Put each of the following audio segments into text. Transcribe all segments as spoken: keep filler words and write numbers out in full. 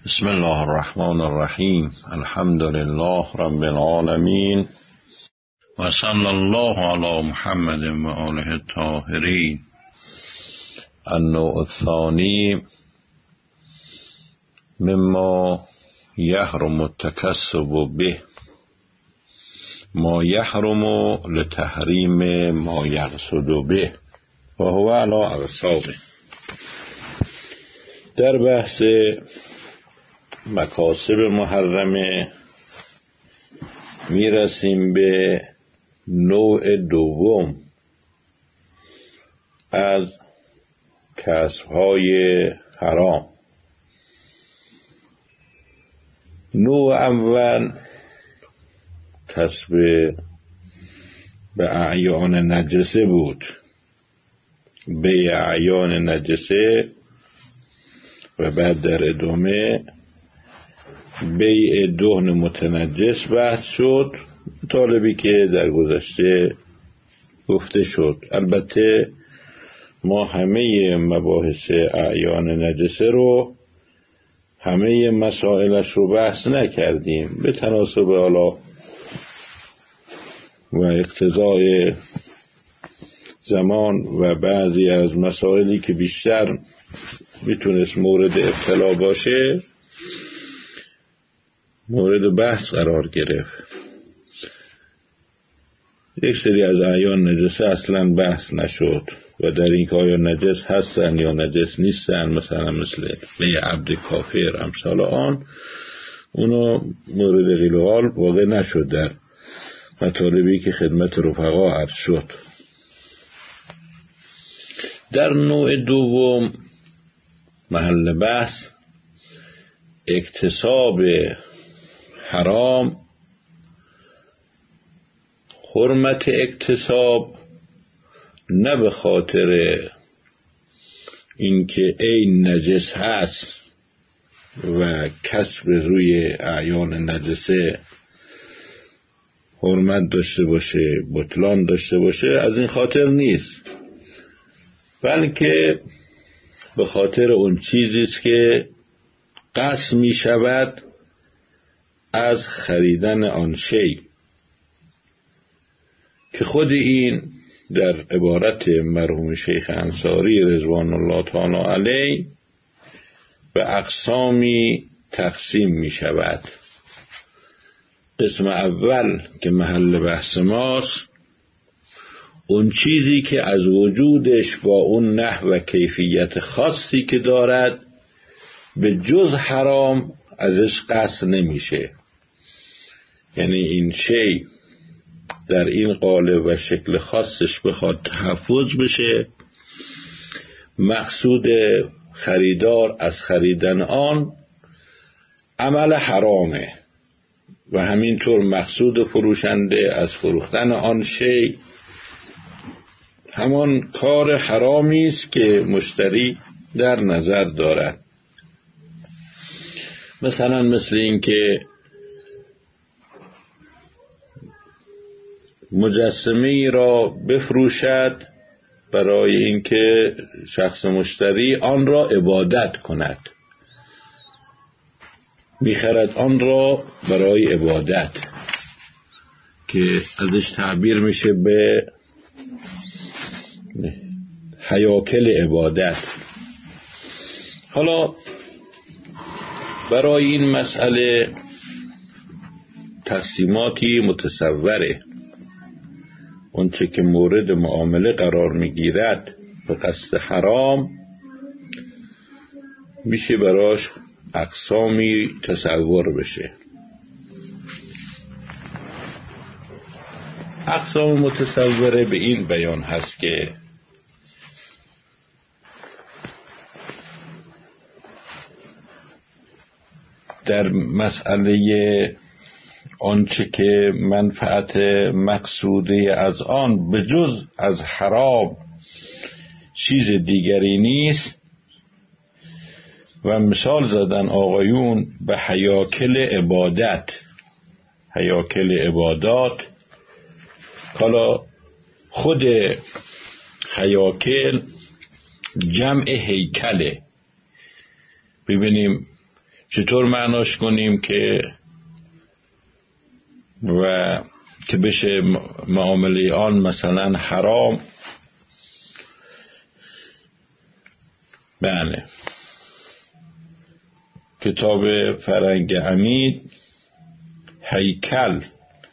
بسم الله الرحمن الرحیم. الحمد لله رب العالمین و صلی الله علی محمد و آله الطاهرین. النوع الثانی مما یحرم التکسب به ما یحرم لتحریم ما یقصد به و هو علی اقسامه. در بحث مکاسب محرمه میرسیم به نوع دوم از کسب‌های حرام. نوع اول کسب به اعیان نجسه بود، به اعیان نجسه، و بعد در ادامه بیع دهن متنجس بحث شد، طالبی که در گذشته گفته شد. البته ما همه مباحث اعیان نجسه رو، همه مسائلش رو بحث نکردیم، به تناسب حالا و اقتضای زمان و بعضی از مسائلی که بیشتر میتونست مورد ابتلا باشه مورد بحث قرار گرفت. یک سری از اعیان نجسه اصلا بحث نشد و در این که آیا نجس هستن یا نجس نیستن، مثلا مثل به عبد کافر امثال آن، اونا مورد قیل و قال واقع نشد در مطالبی که خدمت رفقا عرض شد. در نوع دوم محل بحث اکتساب حرام. حرمت اکتساب نه به خاطر اینکه این نجس هست و کسب روی اعیان نجسه حرمت داشته باشه، بطلان داشته باشه، از این خاطر نیست، بلکه به خاطر اون چیزی است که قصد می شود از خریدن آن شی، که خود این در عبارت مرحوم شیخ انصاری رضوان الله تعالی علیه به اقسامی تقسیم می شود. قسم اول که محل بحث ماست، اون چیزی که از وجودش با اون نحو و کیفیت خاصی که دارد به جز حرام ازش قصد نمیشه. یعنی این شی در این قالب و شکل خاصش بخواد تحفظ بشه، مقصود خریدار از خریدن آن عمل حرامه و همینطور مقصود فروشنده از فروختن آن شی همان کار حرامی است که مشتری در نظر دارد. مثلا مثل این که مجسمه ای را بفروشد برای اینکه شخص مشتری آن را عبادت کند، میخرد آن را برای عبادت که ازش تعبیر میشه به هیاکل عبادت. حالا برای این مسئله تقسیماتی متصوره. اونچه که مورد معامله قرار میگیرد به قصد حرام میشه براش اقسامی تصور بشه. اقسام متصوره به این بیان هست که در مسئله آنچه که منفعت مقصوده از آن به جز از حرام چیز دیگری نیست و مثال زدن آقایون به هیاکل عبادت، هیاکل عبادات. حالا خود هیاکل جمع هیکله. ببینیم چطور معناش کنیم که و که بشه معامله آن مثلا حرام؟ بله، کتاب فرنگ عمید هیکل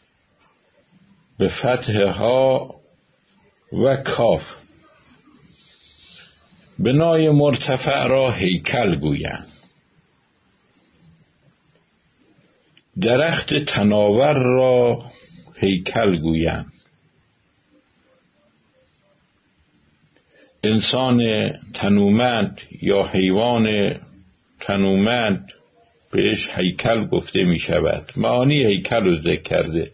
به فتح ها و کاف، بنای مرتفع را هیکل گویند، درخت تناور را هیکل گویند، انسان تنومند یا حیوان تنومند بهش هیکل گفته می شود. معانی هیکل رو ذکر کرده.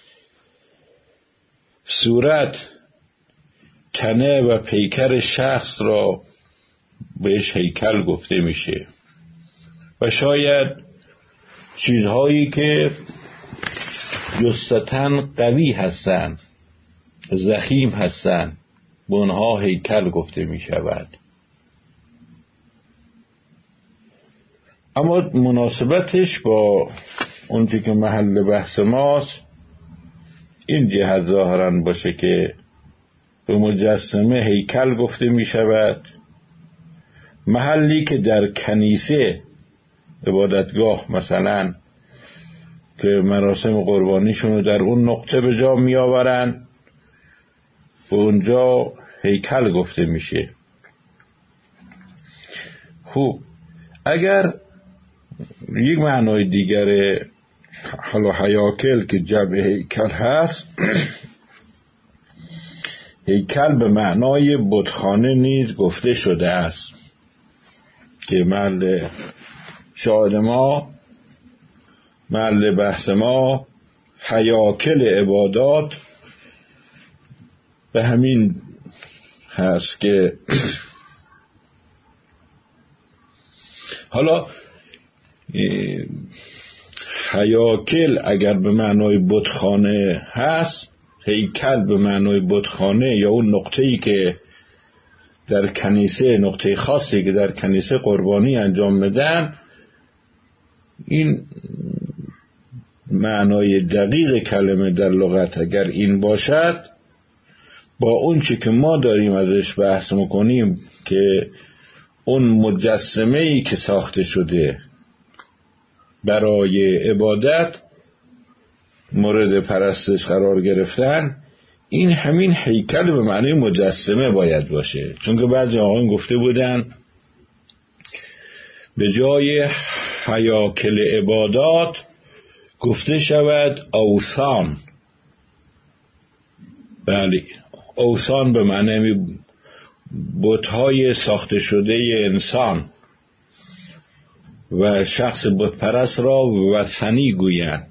صورت، تنه و پیکر شخص را بهش هیکل گفته میشه و شاید چیزهایی که جستن قوی هستن، ضخیم هستن، به اونها هیکل گفته می شود. اما مناسبتش با اون چی که محل بحث ماست این جهت ظاهرا باشه که به مجسمه هیکل گفته می شود، محلی که در کنیسه عبادتگاه مثلا که مراسم قربانیشون رو در اون نقطه به جا می آورن، به اونجا هیکل گفته میشه. خوب، اگر یک معنای دیگر حالا هیاکل که جمع هیکل هست، هیکل به معنای بتخانه نیز گفته شده است که محل شاهد ما، محل بحث ما هیاکل عبادات به همین هست که حالا هیاکل اگر به معنای بتخانه هست، هیکل به معنای بتخانه یا اون نقطه‌ای که در کنیسه، نقطه خاصی که در کنیسه قربانی انجام میدن، این معنای دقیق کلمه در لغت اگر این باشد، با اون چی که ما داریم ازش بحث میکنیم که اون مجسمه‌ای که ساخته شده برای عبادت مورد پرستش قرار گرفتن، این همین هیکل به معنی مجسمه باید باشه. چون که بعضی آقایان گفته بودن به جای هیاکل عبادات گفته شود اوثان. بله، اوثان به معنی بت‌های ساخته شده انسان و شخص بت پرست را وثنی گویند.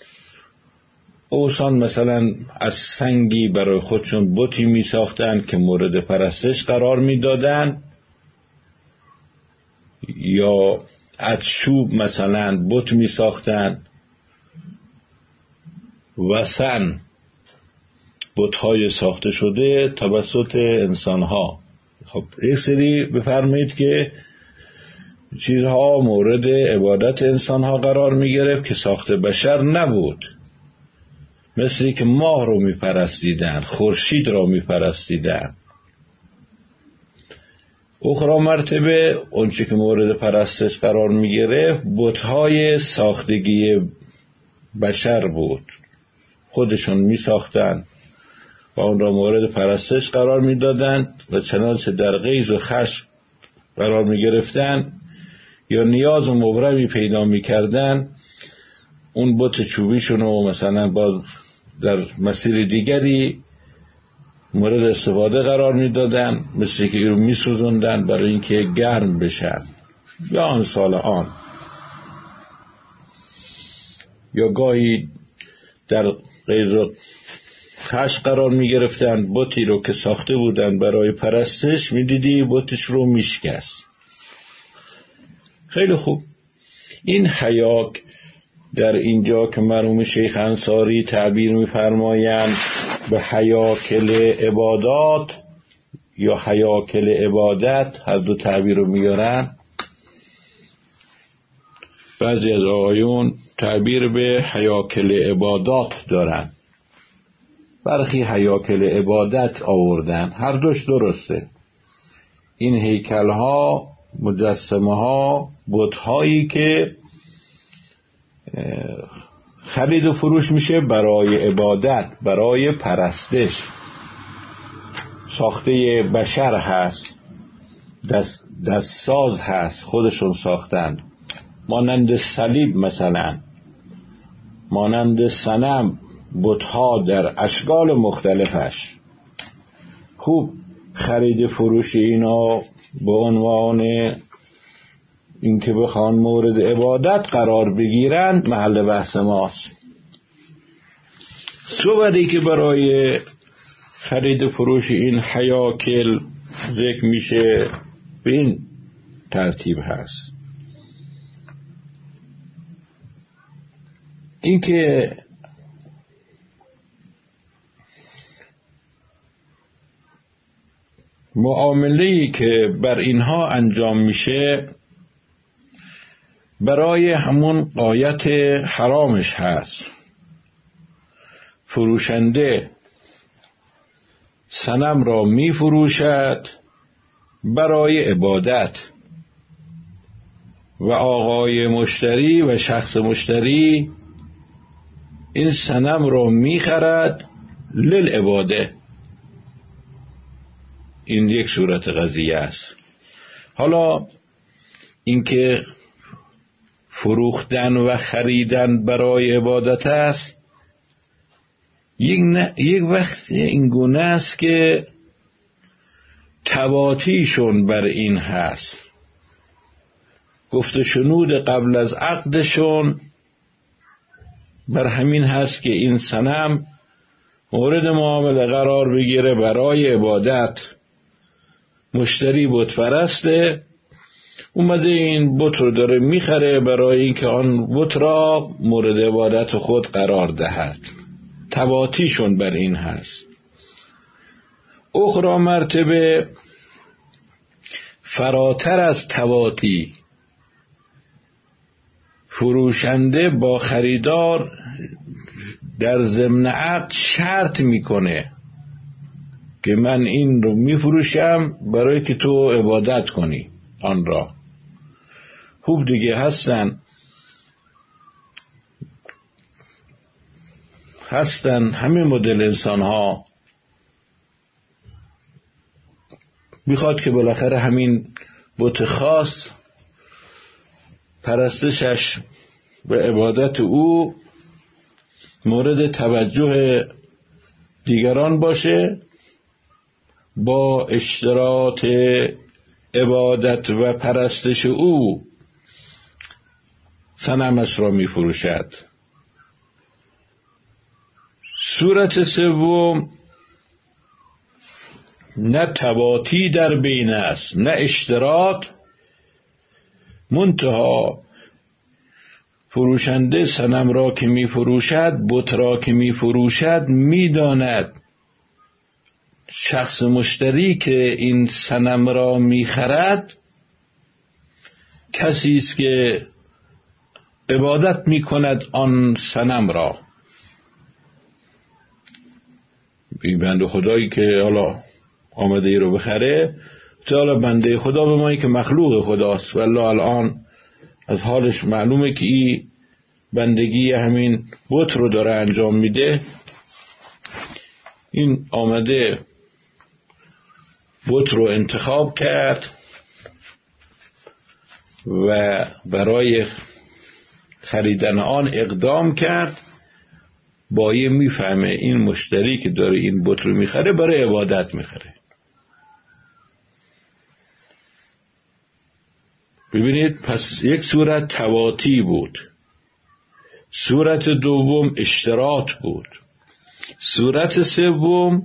اوثان مثلا از سنگی برای خودشون بتی می ساختن که مورد پرستش قرار می دادن، یا از چوب مثلا بت می ساختن. وثن بت‌های ساخته شده توسط انسان‌ها. خب یک سری بفرمایید که چیزها مورد عبادت انسان‌ها قرار می‌گرفت که ساخت بشر نبود، مثلی که ماه رو می‌پرستیدن، خورشید رو می‌پرستیدن. اخرى مرتبه اون چی که مورد پرستش قرار می‌گرفت بت‌های ساختگی بشر بود، خودشون می‌ساختن و اون را مورد پرستش قرار می‌دادند و چنانچه در غیظ و خشم قرار می‌گرفتن یا نیاز و مبرمی پیدا می‌کردن، اون بت چوبیشون رو مثلا باز در مسیر دیگری مورد استفاده قرار می‌دادن، مثل که رو می‌سوزوندن برای اینکه گرم بشن یا آن سال آن، یا گاهی در غیظ و خشم قرار می گرفتن، بتی رو که ساخته بودن برای پرستش می دیدی بتش رو می شکست. خیلی خوب، این هیاک در اینجا که مرحوم شیخ انصاری تعبیر می فرمایند به هیاکل عبادات یا هیاکل عبادت، هر دو تعبیر رو می گرن، بعضی از آقایون تعبیر به هیاکل عبادات دارن، برخی هیاکل عبادت آوردن. هر دوش درسته. این هیکل ها، مجسمه ها، بت هایی که خرید و فروش میشه برای عبادت، برای پرستش، ساخته بشر هست، دست دستساز هست، خودشون ساختن، مانند صلیب مثلا، مانند صنم، بت‌ها در اشکال مختلفش. خوب خرید فروش اینا به عنوان اینکه بخوان مورد عبادت قرار بگیرن محل بحث ماست. صورتی که برای خرید فروش این هیاکل ذکر میشه به این ترتیب هست. اینکه معامله‌ای که بر اینها انجام میشه برای همون غایت حرامش هست. فروشنده صنم را می فروشد برای عبادت و آقای مشتری و شخص مشتری این صنم را می خرد للعباده. این یک صورت قضیه است. حالا اینکه فروختن و خریدن برای عبادت است، یک, ن... یک وقت این گونه است که تباتیشون بر این هست، گفت شنود قبل از عقدشون بر همین هست که این صنم مورد معامله قرار بگیره برای عبادت. مشتری بت پرسته، اومده این بت رو داره میخره برای اینکه آن بت را مورد عبادت خود قرار دهد. تباتیشون بر این هست. اخرى مرتبه فراتر از تباتی، فروشنده با خریدار در ضمن عقد شرط میکنه که من این رو میفروشم برای که تو عبادت کنی آن را. خوب دیگه هستن هستن همه مدل انسان ها میخواد که بالاخره همین بت خاص پرستشش و عبادت او مورد توجه دیگران باشه، با اشتراط عبادت و پرستش او صنمش را می فروشد. صورت سوم نه تباتی در بین است نه اشتراط، منتها فروشنده صنم را که می فروشد، بت را که می فروشد، می داند شخص مشتری که این صنم را می خرد کسی است که عبادت می کند آن صنم را. این بنده خدایی که حالا آمده ای رو بخره، حالا بنده خدا به مایی که مخلوق خداست، والله الان از حالش معلومه که این بندگی همین بت رو داره انجام میده. این آمده بت رو انتخاب کرد و برای خریدن آن اقدام کرد، با یه میفهمه این مشتری که داره این بت رو میخره برای عبادت میخره. ببینید، پس یک صورت تواتی بود، صورت دوم اشتراط بود، صورت سوم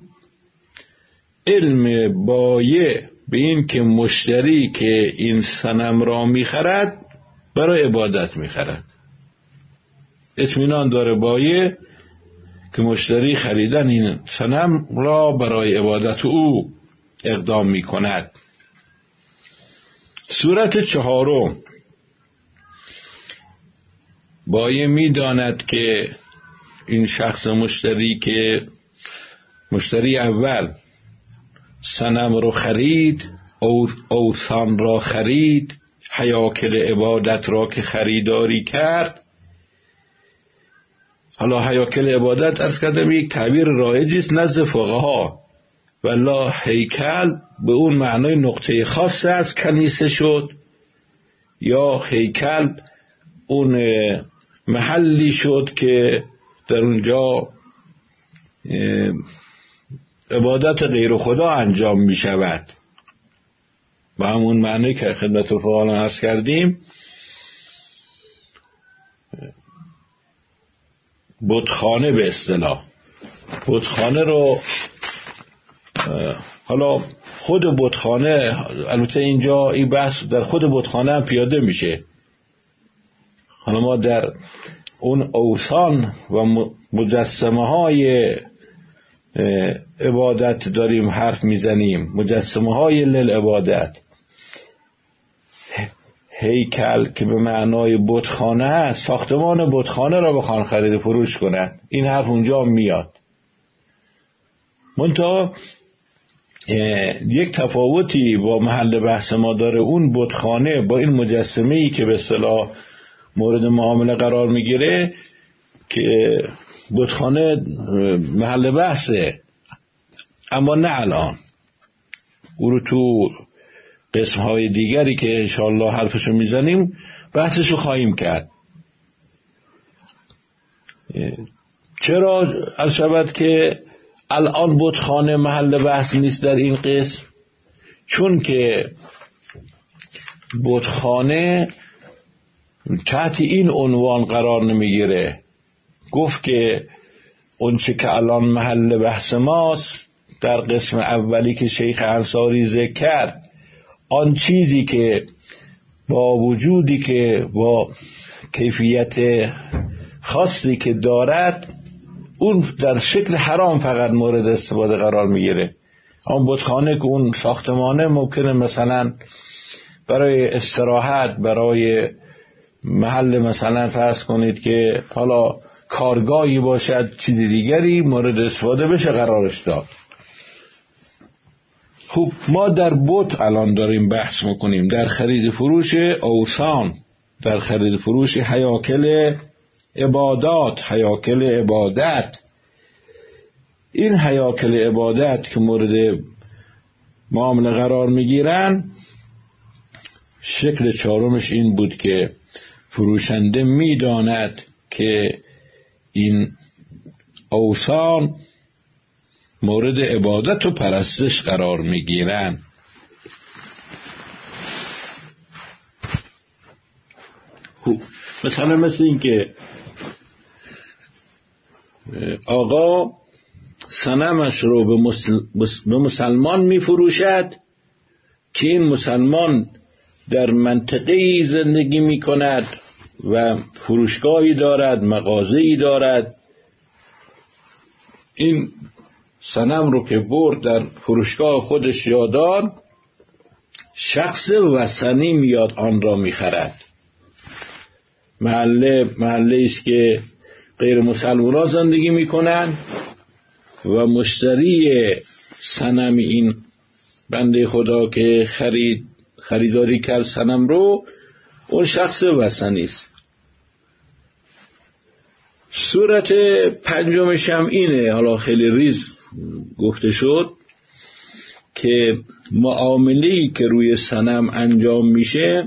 علم بایع به این که مشتری که این صنم را میخرد برای عبادت میخرد. اطمینان داره بایع که مشتری خریدن این صنم را برای عبادت او اقدام میکند. صورت چهارم بایه میداند که این شخص مشتری که مشتری اول صنم رو خرید، اوثان را خرید، هیاکل عبادت را که خریداری کرد. حالا هیاکل عبادت عرض کردم یک تعبیر رایجی است نزد فقها، والله هیکل به اون معنای نقطه خاص از کنیسه شد، یا هیکل اون محلی شد که در اونجا عبادت غیر خدا انجام می شود. و همون معنی که خدمت فقهایان عرض کردیم، بتخانه به اصطلاح. بتخانه رو حالا خود بتخانه، البته اینجا این بحث در خود بتخانه هم پیاده میشه. حالا ما در اون اوثان و مجسمه های عبادت داریم حرف میزنیم، مجسمه های للعبادت. هیکل که به معنای بتخانه است، ساختمان بتخانه را بخوان خرید فروش کنن، این حرف اونجا میاد. منتها یک تفاوتی با محل بحث ما داره اون بتخانه با این مجسمه‌ای که به اصطلاح مورد معامله قرار میگیره، که بتخانه محل بحثه اما نه الان، او رو تو قسم‌های دیگری که انشاءالله حرفشو میزنیم بحثشو خواهیم کرد. چرا عرض شود که الان بتخانه محل بحث نیست در این قسم؟ چون که بتخانه تحت این عنوان قرار نمیگیره. گفت که اون چه که الان محل بحث ماست در قسم اولی که شیخ انصاری ذکر کرد، آن چیزی که با وجودی که با کیفیت خاصی که دارد، اون در شکل حرام فقط مورد استفاده قرار میگیره. اون بتخانه که اون ساختمانه ممکنه مثلا برای استراحت، برای محل مثلا فرض کنید که حالا کارگاهی باشد، چیز دیگری مورد استفاده بشه قرارش داد. خب ما در بت الان داریم بحث میکنیم، در خرید فروش اوثان، در خرید فروش هیاکل عبادات، هیاکل عبادت. این هیاکل عبادت که مورد معامله قرار میگیرن، شکل چهارمش این بود که فروشنده میداند که این اوثان مورد عبادت و پرستش قرار میگیرن. مثلا مثل این که آقا صنمش رو به, مسل... به مسلمان میفروشد که این مسلمان در منطقه‌ای زندگی میکند و فروشگاهی دارد، مغازه‌ای دارد. این صنم رو که برد در فروشگاه خودش یادار، شخص وثنی میاد آن را میخرد. محله محله است که غیر مسلمان زندگی میکنن و مشتری صنم این بنده خدا که خرید خریداری کرد صنم رو، اون شخص وثنی است. صورت پنجمش هم اینه، حالا خیلی ریز گفته شد، که معامله‌ای که روی صنم انجام میشه،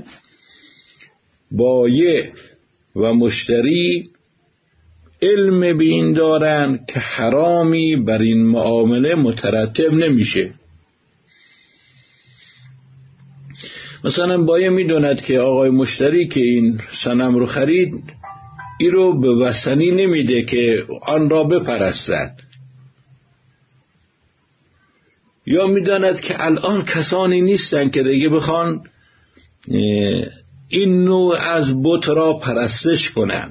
بایع و مشتری علم به این دارن که حرامی بر این معامله مترتب نمیشه. مثلا بایع میدوند که آقای مشتری که این صنم رو خرید، این رو به وثنی نمیده که آن را بپرستد، یا میداند که الان کسانی نیستن که دیگه بخوان این نوع از بت را پرستش کنن.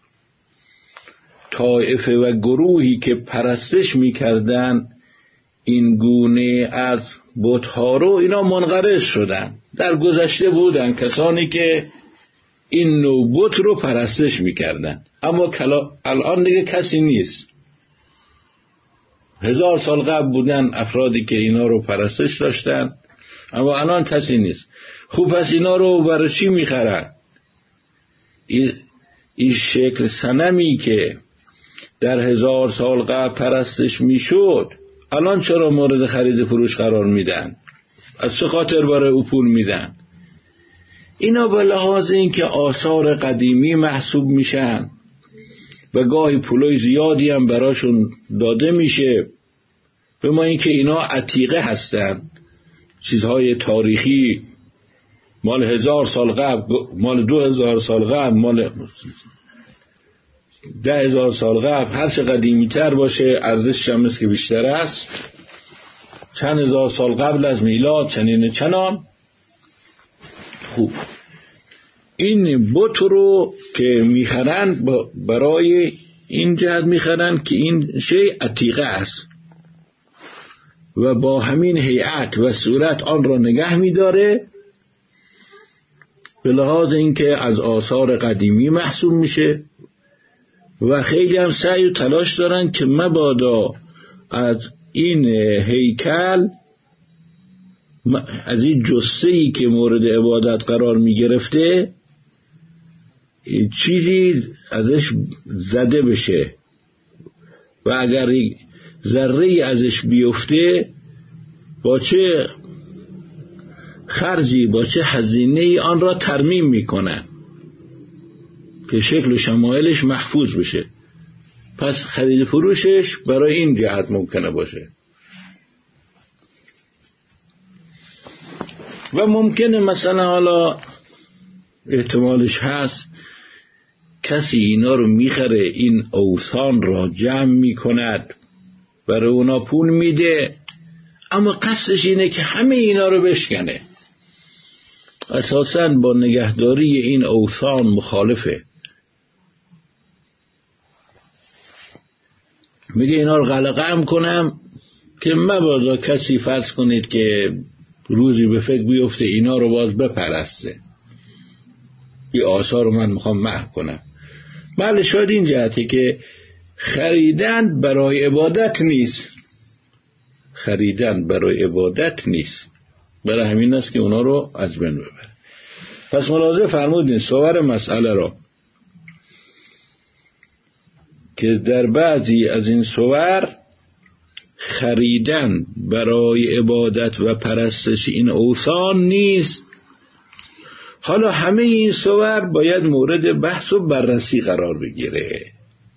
طایفه و گروهی که پرستش میکردن این گونه از بت‌ها رو، اینا منقرض شدن. در گذشته بودن کسانی که این نوع بت رو پرستش میکردن، اما الان دیگه کسی نیست. هزار سال قبل بودن افرادی که اینا رو پرستش داشتن، اما الان کسی نیست. خوب پس اینا رو برای چی میخرن؟ این این شکل صنمی که در هزار سال قبل پرستش میشد الان چرا مورد خرید فروش قرار میدن؟ از چه خاطر برای او پول میدن؟ اینا به لحاظ این که آثار قدیمی محسوب میشن و گاهی پولای زیادی هم براشون داده میشه، به ما این که اینا عتیقه هستن، چیزهای تاریخی مال هزار سال قبل، مال دو هزار سال قبل، مال ده هزار سال قبل، هر چه قدیمی تر باشه ارزشش هم که بیشتر است. چند هزار سال قبل از میلاد چنین چنان. خوب، این بت رو که میخرن برای این جهت میخرن که این شی عتیقه است و با همین هیئت و صورت آن را نگه میداره، به لحاظ اینکه از آثار قدیمی محسوب میشه و خیلی هم سعی و تلاش دارن که مبادا از این هیکل، از این جثه‌ای که مورد عبادت قرار میگرفته چیزی ازش زده بشه و اگر ذره‌ای ازش بیفته با چه خرجی، با چه هزینه‌ای آن را ترمیم میکنن که شکل و شمایلش محفوظ بشه. پس خرید فروشش برای این جهت ممکنه باشه. و ممکنه مثلا حالا احتمالش هست کسی اینا رو میخره، این اوثان را جمع میکند، برای اونا پول میده، اما قصدش اینه که همه اینا رو بشکنه. اساساً با نگهداری این اوثان مخالفه. میگه اینا رو قلقم کنم که مبادا کسی فرض کنید که روزی به فکر بیفته اینا رو باز بپرسته، این آثار رو من میخوام محو کنم. بله، شاید این جهتی که خریدن برای عبادت نیست، خریدن برای عبادت نیست، برای همین است که اونا رو از بین ببره. پس ملاحظه فرمودین صور مسئله را که در بعضی از این صور خریدن برای عبادت و پرستش این اوثان نیست. حالا همه این صور باید مورد بحث و بررسی قرار بگیره.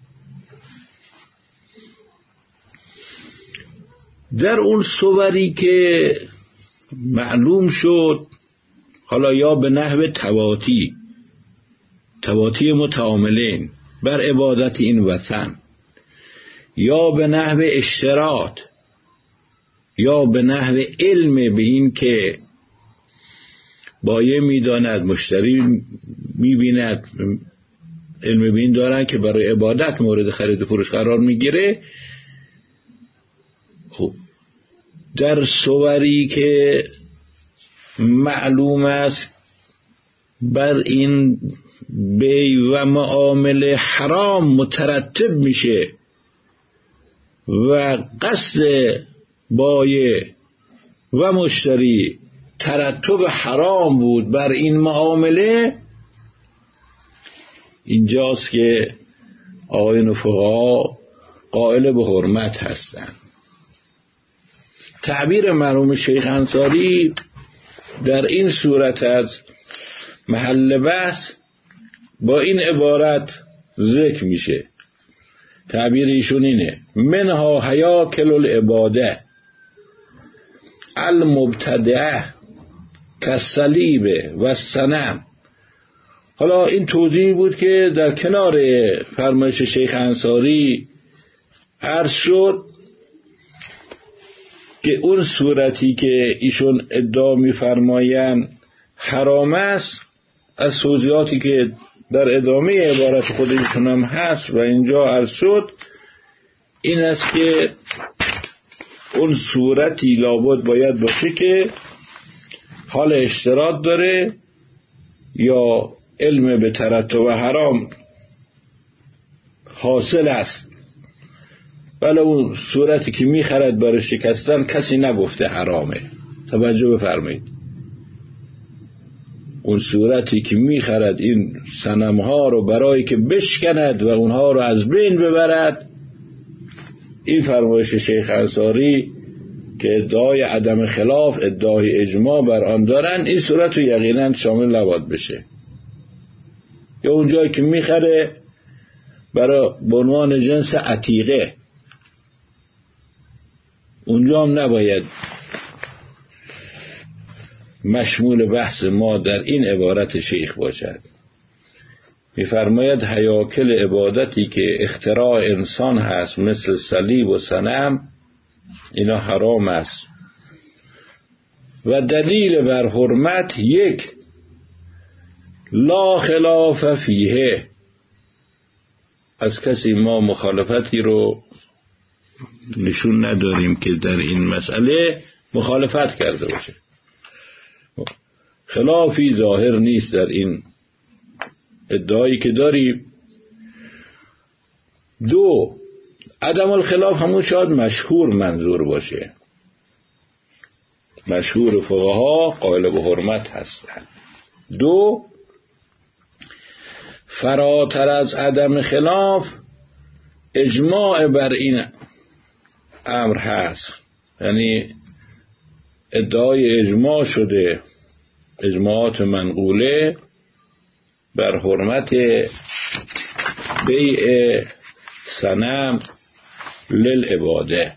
در اون صوری که معلوم شد، حالا یا به نحو تواتی تواتی متعاملین بر عبادت این وثن، یا به نحو اشتراط، یا به نحو علم به این که بایع میداند مشتری میبیند، علم به این دارن که برای عبادت مورد خرید و فروش قرار میگیره. خب در صوری که معلوم است بر این بیع و معامله حرام مترتب میشه و قصد بایع و مشتری ترتب حرام بود بر این معامله، اینجاست که آیین فقها قائل به حرمت هستند. تعبیر مرحوم شیخ انصاری در این صورت از محل بحث با این عبارت ذکر میشه. تعبیر ایشون اینه: منها هیاکل العباده المبتدعه کالصلیب و الصنم. حالا این توضیح بود که در کنار فرمایش شیخ انصاری عرض شد که اون صورتی که ایشون ادعا می‌فرمایند حرام است، از توضیحاتی که در ادامه عبارت خود ایشون هم هست و اینجا عرض شد این است که اون صورتی لابد باید باشه که حال اشتراط داره یا علم به ترتب حرام حاصل است، ولی اون صورتی که میخرد برای شکستن کسی نگفته حرامه. توجه بفرمایید، اون صورتی که میخرد این صنمها رو برای که بشکند و اونها رو از بین ببرد، این فرمایش شیخ انصاری که ادعای عدم خلاف، ادعای اجماع بر آن دارن، این صورت رو یقینا شامل نباید بشه. یا اونجایی که میخره برای بعنوان جنس عتیقه، اونجا هم نباید مشمول بحث ما در این عبارت شیخ باشد. می‌فرماید هیاکل عبادتی که اختراع انسان هست مثل صلیب و صنم، اینا حرام است و دلیل بر حرمت یک، لا خلاف فیه، از کسی ما مخالفتی رو نشون نداریم که در این مسئله مخالفت کرده باشه، خلافی ظاهر نیست در این ادعایی که داریم. دو، عدم الخلاف همون شاید مشهور منظور باشه، مشهور فقها قائل به حرمت هستند. دو، فراتر از عدم خلاف اجماع بر این امر هست، یعنی ادعای اجماع شده، اجماعات منقوله بر حرمت بیع صنم للعباده.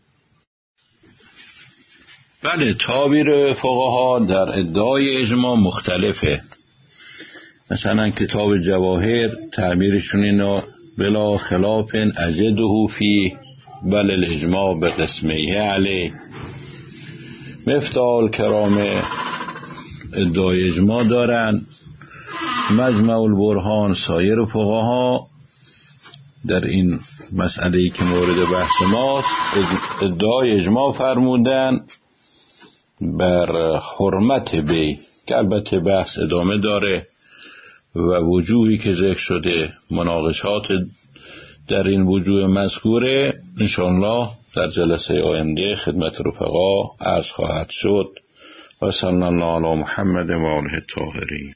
بله، تعبیر فقها در ادعای اجماع مختلفه. مثلا کتاب جواهر تعبیرشون اینو بلا خلاف اجده فی بل الاجماع به قسمیه علی. مفتاح الکرام ادعای اجماع دارن. مجمع البرهان سایر فقها در این مسئله‌ای که مورد بحث ماست ادعای اجماع فرمودن بر حرمت بی، که البته بحث ادامه داره و وجوهی که ذکر شده، مناقشات در این وجوه مذکوره انشاءالله در جلسه آینده خدمت رفقا عرض خواهد شد. و صلی الله علی محمد و آله الطاهرین.